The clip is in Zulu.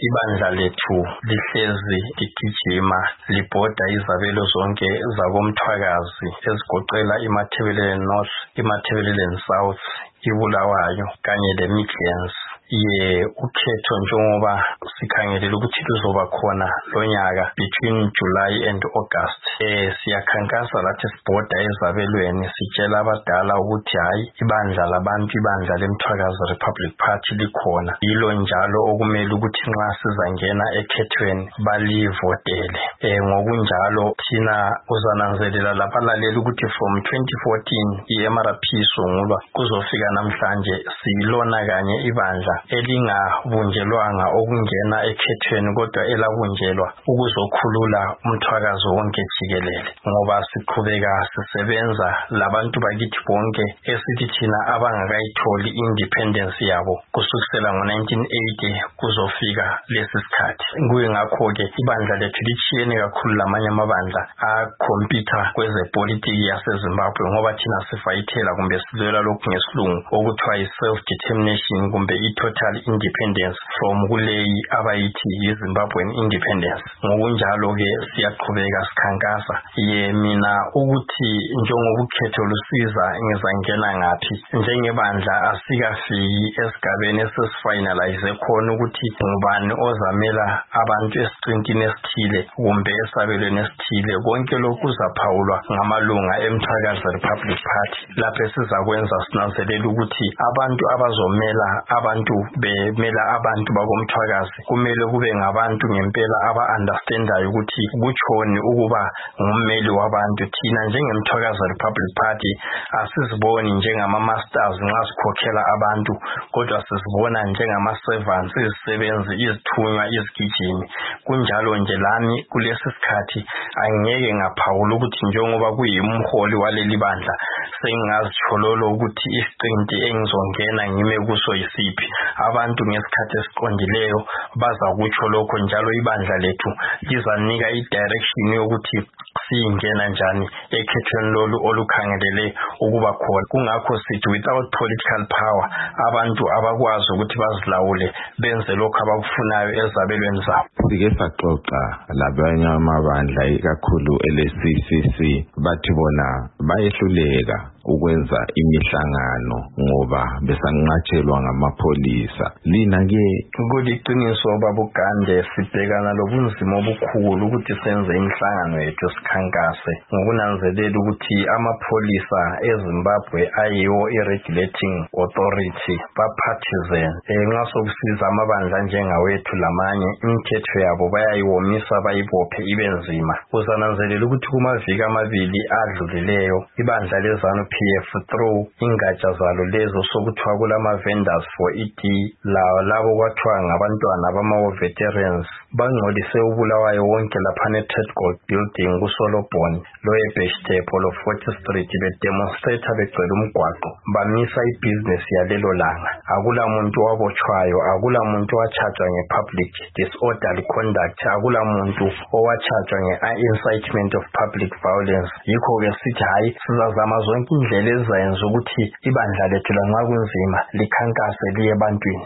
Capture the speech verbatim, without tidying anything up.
ibandla lethu lihlezi ligijima libhoda izabelo zonke zakomthwakazi ezigoqela iMatabeleland North, iMatabeleland South, iBulawayo kanye leMidlands. Ye ukhetho njengoba sikhangelela ukuthi luzoba khona lonyaka between July and August. Eh siyakhankasa lathi sibhoda ezabelweni sitshela abadala ukuthi hayi ibandla labantu ibandla leMthwakazi Republic Party likhona. Yilo njalo okumele ukuthi nxa sizangena ekhethweni balivotele. Eh ngokunjalo thina uzananzelela lapha lalela ukuthi from twenty fourteen iM R P sungulwa kuzofika namhlanje silona kanye ibandla elingabunjelwanga okungena ekhethweni kodwa elabunjelwa ukuzokhulula umthwakazi wonke jikelele, ngoba siqhubeka sisebenza labantu bakithi bonke esithi thina abangakayitholi independence yabo kusukela ngo nineteen eighty kuzofika lesi sikhathi. Kuye ngakho ke ibandla lethu lichiyene kakhulu lamanye amabandla akhompyutha kwezepolitiki yaseZimbabwe, ngoba thina sifayithela kumbe silwela lokhu ngesilungu okuthiwa yi-self determination kumbe i-total independence from kuleyi abayithi yi-Zimbabwean independence. Ngokunjalo ke siyaqhubeka sikhankasa. Ye mina ukuthi njengoba ukhetho lusiza ngizangena ngathi njengebandla asikafiki esigabeni esesifinalize khona ukuthi ngubani ozamela abantu esiqintini esithile kumbe esabelweni esithile. Konke lokhu kuzaphawulwa ngamalunga eMthwakazi Republic Party. Lapho sizakwenza sinanzelela ukuthi abantu abazomela abantu bemela abantu bakomthwakazi kumele kube ngabantu ngempela aba-understandayo ukuthi kutshoni ukuba ngummeli wabantu. Thina njengeMthwakazi Republic Party asiziboni njengama-masters nxa sikhokhela abantu, kodwa sizibona njengama-servants, izisebenzi, izithunywa, izigijimi. Kunjalo nje lami kulesi sikhathi angeke ngaphawula ukuthi njengoba kuyimholi waleli bandla sengingazitshololo ukuthi isiqinti engizongena ngime kuso yisiphi. Abantu ngesikhathi esiqondileyo bazakutsho lokho, njalo ibandla lethu lizanika i-direction yokuthi singena njani ekhethweni lolu olukhangelele ukuba khona. Kungakho sithi without political power abantu abakwazi ukuthi bazilawule benze lokho abakufunayo ezabelweni zabo. Sike saxoxa labanye amabandla ikakhulu ele C C C bathi bona bayehluleka ukwenza imihlangano ngoba besanqatshelwa ngamapolisa. Lina ke kuliqiniso babugande sibhekana lobunzima obukhulu ukuthi senze imihlangano yethu sikhankase ngokunanzelela ukuthi amapolisa eZimbabwe ayiwo i-regulating authority ba-partisan. Nxa sokusiza amabandla njengawethu lamanye imithetho yabo bayayiwomisa bayibophe ibe nzima. Uzananzelela ukuthi kumaviki amabili adlulileyo ibandla lezanu P F through ingatsha zalo lezo sokuthiwa kulama-vendors for it lawo labo kwathiwa ngabantwana bama-veterans bangcolise uBulawayo wonke laphana e-Ted Gold building kuSolobhoni lo-Ebheshitepo lo-forty street bedemonstrate begcwele umgwaqo bamisa ibhizinesi yalelo langa. Akula muntu wabotshwayo, akula muntu owatshajwa nge-public disorderly conduct, akula muntu owatshajwa nge-incitement of public violence. Yikho-ke sithi hayi sizazama zonke indlela ezayenza ukuthi ibandla lethu lanxa kunzima likhankase liye ebantwini.